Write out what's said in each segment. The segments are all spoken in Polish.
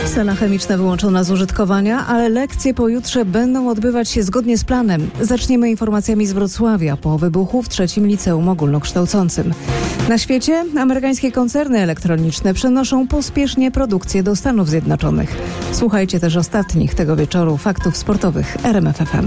Sala chemiczna wyłączona z użytkowania, ale lekcje pojutrze będą odbywać się zgodnie z planem. Zaczniemy informacjami z Wrocławia po wybuchu w 3. Liceum Ogólnokształcącym. Na świecie amerykańskie koncerny elektroniczne przenoszą pospiesznie produkcję do Stanów Zjednoczonych. Słuchajcie też ostatnich tego wieczoru faktów sportowych RMF FM.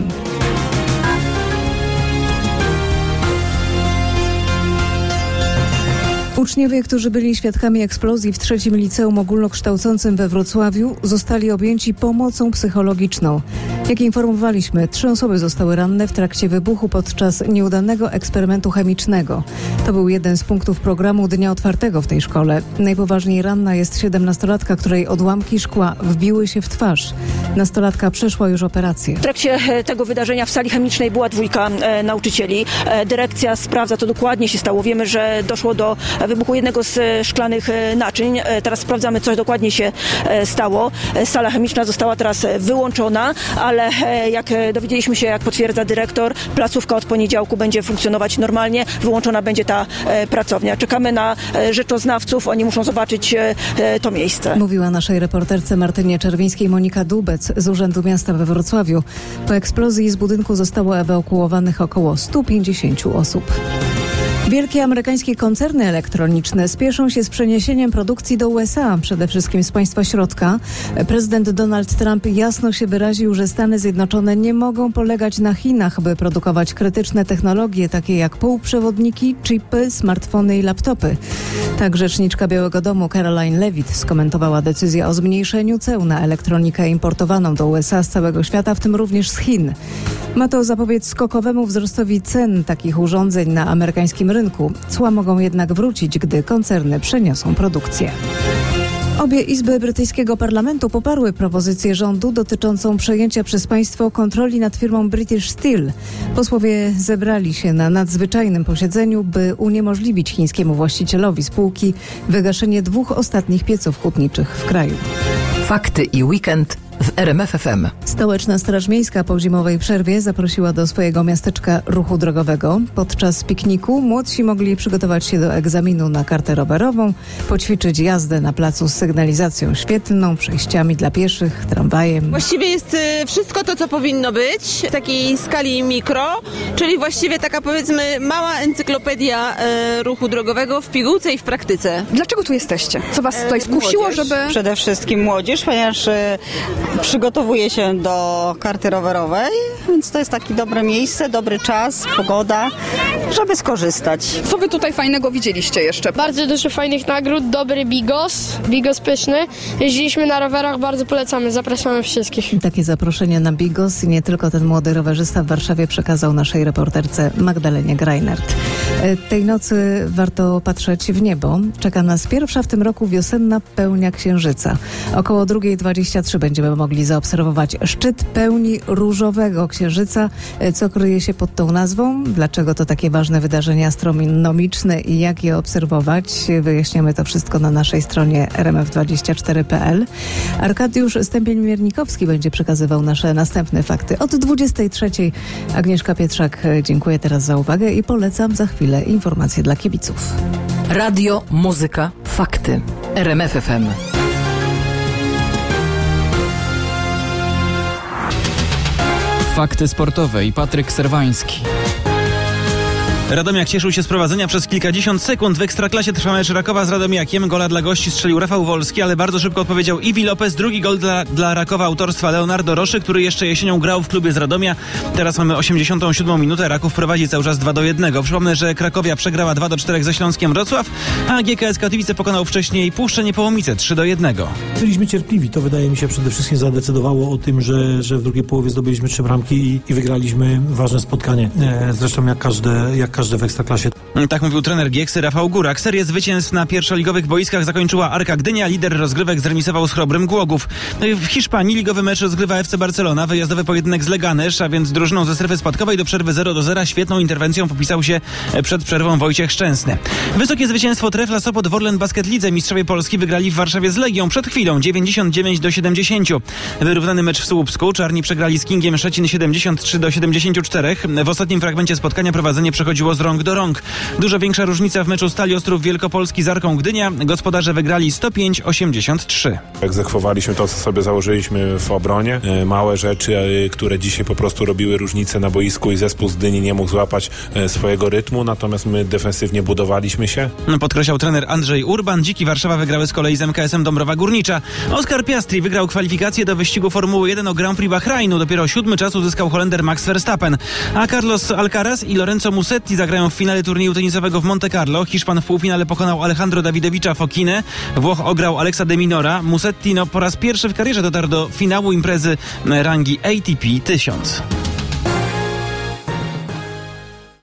Uczniowie, którzy byli świadkami eksplozji w 3. Liceum Ogólnokształcącym we Wrocławiu, zostali objęci pomocą psychologiczną. Jak informowaliśmy, 3 osoby zostały ranne w trakcie wybuchu podczas nieudanego eksperymentu chemicznego. To był jeden z punktów programu Dnia Otwartego w tej szkole. Najpoważniej ranna jest 17-latka, której odłamki szkła wbiły się w twarz. Nastolatka przeszła już operację. W trakcie tego wydarzenia w sali chemicznej była 2 nauczycieli. Dyrekcja sprawdza, co dokładnie się stało. Wiemy, że doszło do wybuchu jednego z szklanych naczyń. Teraz sprawdzamy, co dokładnie się stało. Sala chemiczna została teraz wyłączona, ale jak dowiedzieliśmy się, jak potwierdza dyrektor, placówka od poniedziałku będzie funkcjonować normalnie. Wyłączona będzie ta pracownia. Czekamy na rzeczoznawców. Oni muszą zobaczyć to miejsce. Mówiła naszej reporterce Martynie Czerwińskiej Monika Dubec z Urzędu Miasta we Wrocławiu. Po eksplozji z budynku zostało ewakuowanych około 150 osób. Wielkie amerykańskie koncerny elektroniczne spieszą się z przeniesieniem produkcji do USA, przede wszystkim z państwa środka. Prezydent Donald Trump jasno się wyraził, że Stany Zjednoczone nie mogą polegać na Chinach, by produkować krytyczne technologie, takie jak półprzewodniki, chipy, smartfony i laptopy. Tak rzeczniczka Białego Domu Caroline Levitt skomentowała decyzję o zmniejszeniu ceł na elektronikę importowaną do USA z całego świata, w tym również z Chin. Ma to zapobiec skokowemu wzrostowi cen takich urządzeń na amerykańskim rynku. Cła mogą jednak wrócić, gdy koncerny przeniosą produkcję. Obie izby brytyjskiego parlamentu poparły propozycję rządu dotyczącą przejęcia przez państwo kontroli nad firmą British Steel. Posłowie zebrali się na nadzwyczajnym posiedzeniu, by uniemożliwić chińskiemu właścicielowi spółki wygaszenie 2 ostatnich pieców hutniczych w kraju. Fakty i weekend w RMF FM. Stołeczna Straż Miejska po zimowej przerwie zaprosiła do swojego miasteczka ruchu drogowego. Podczas pikniku młodsi mogli przygotować się do egzaminu na kartę rowerową, poćwiczyć jazdę na placu z sygnalizacją świetlną, przejściami dla pieszych, tramwajem. Właściwie jest wszystko to, co powinno być w takiej skali mikro, czyli właściwie taka, powiedzmy, mała encyklopedia ruchu drogowego w pigułce i w praktyce. Dlaczego tu jesteście? Co was tutaj skusiło, młodzież. żeby... Przede wszystkim młodzież, ponieważ przygotowuje się do karty rowerowej, więc to jest takie dobre miejsce, dobry czas, pogoda, żeby skorzystać. Co wy tutaj fajnego widzieliście jeszcze? Bardzo dużo fajnych nagród, dobry bigos pyszny. Jeździliśmy na rowerach, bardzo polecamy, zapraszamy wszystkich. Takie zaproszenie na bigos i nie tylko ten młody rowerzysta w Warszawie przekazał naszej reporterce Magdalenie Greinert. Tej nocy warto patrzeć w niebo. Czeka nas pierwsza w tym roku wiosenna pełnia księżyca. Około 2:23 będziemy mogli zaobserwować szczyt pełni różowego księżyca. Co kryje się pod tą nazwą? Dlaczego to takie ważne wydarzenie astronomiczne i jak je obserwować? Wyjaśniamy to wszystko na naszej stronie rmf24.pl. Arkadiusz Stępień-Miernikowski będzie przekazywał nasze następne fakty. Od 23:00 Agnieszka Pietrzak. Dziękuję teraz za uwagę i polecam za chwilę informacje dla kibiców. Radio, muzyka, fakty. RMF FM. Fakty sportowe i Patryk Serwański. Radomiak cieszył się z prowadzenia przez kilkadziesiąt sekund. W Ekstraklasie trwa mecz Rakowa z Radomiakiem. Gola dla gości strzelił Rafał Wolski, ale bardzo szybko odpowiedział Iwi Lopez. Drugi gol dla Rakowa autorstwa Leonardo Roszy, który jeszcze jesienią grał w klubie z Radomia. Teraz mamy 87 minutę. Raków prowadzi cały czas 2-1. Przypomnę, że Krakowia przegrała 2-4 ze Śląskiem Wrocław, a GKS Katowice pokonał wcześniej Puszczę Niepołomice 3-1. Byliśmy cierpliwi. To wydaje mi się przede wszystkim zadecydowało o tym, że w drugiej połowie zdobyliśmy 3 bramki i wygraliśmy ważne spotkanie. Zresztą jak każde w Ekstraklasie. Tak mówił trener Gieksy Rafał Górak. Serię zwycięstw na pierwszoligowych boiskach zakończyła Arka Gdynia. Lider rozgrywek zremisował z Chrobrym Głogów. W Hiszpanii ligowy mecz rozgrywa FC Barcelona. Wyjazdowy pojedynek z Leganés, a więc drużyną ze strefy spadkowej do przerwy 0-0. Świetną interwencją popisał się przed przerwą Wojciech Szczęsny. Wysokie zwycięstwo Trefla Sopot w Orlen Basket Lidze. Mistrzowie Polski wygrali w Warszawie z Legią. Przed chwilą Aquilą 99-70. Wyrównany mecz w Słupsku. Czarni przegrali z Kingiem Szczecin 73-74. W ostatnim fragmencie spotkania prowadzenie przechodziło z rąk do rąk. Dużo większa różnica w meczu Stali Ostrów Wielkopolski z Arką Gdynia. Gospodarze wygrali 105-83. Egzekwowaliśmy to, co sobie założyliśmy w obronie. Małe rzeczy, które dzisiaj po prostu robiły różnicę na boisku i zespół z Gdyni nie mógł złapać swojego rytmu, natomiast my defensywnie budowaliśmy się. Podkreślał trener Andrzej Urban. Dziki Warszawa wygrały z kolei z MKS-em Dąbrowa Górnicza. Oskar Piastri wygrał kwalifikacje do wyścigu Formuły 1 o Grand Prix Bahrajnu. Dopiero 7. czas uzyskał Holender Max Verstappen. A Carlos Alcaraz i Lorenzo Musetti zagrają w finale turnieju tenisowego w Monte Carlo. Hiszpan w półfinale pokonał Alejandro Dawidowicza Fokinę. Włoch ograł Alexa de Minora. Musetti po raz pierwszy w karierze dotarł do finału imprezy rangi ATP 1000.